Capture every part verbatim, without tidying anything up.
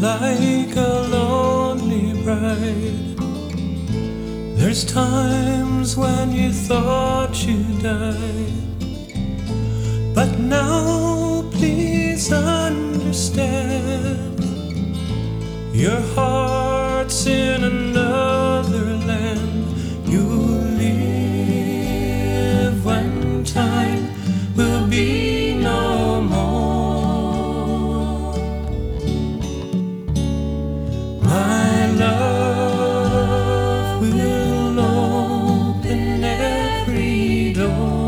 like a lonely bride. There's times when you thought you'd die, but now please understand, your heart's in another land. You'll live when time will be no more. My love will open every door.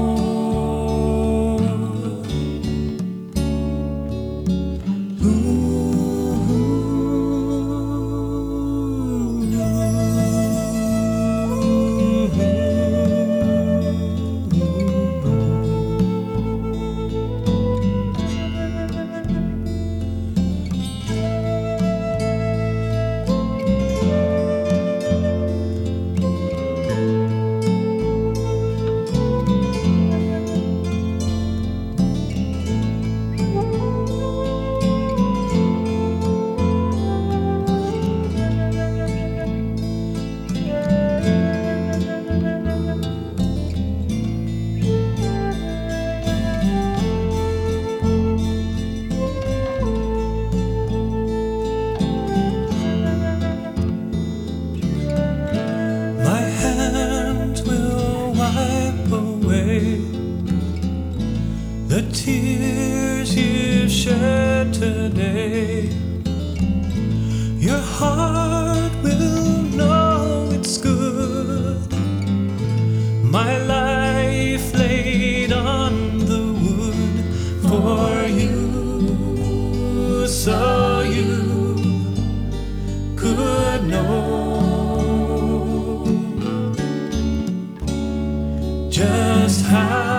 The tears you shed today, your heart will know it's good. My life laid on the wood for you, so you could know just how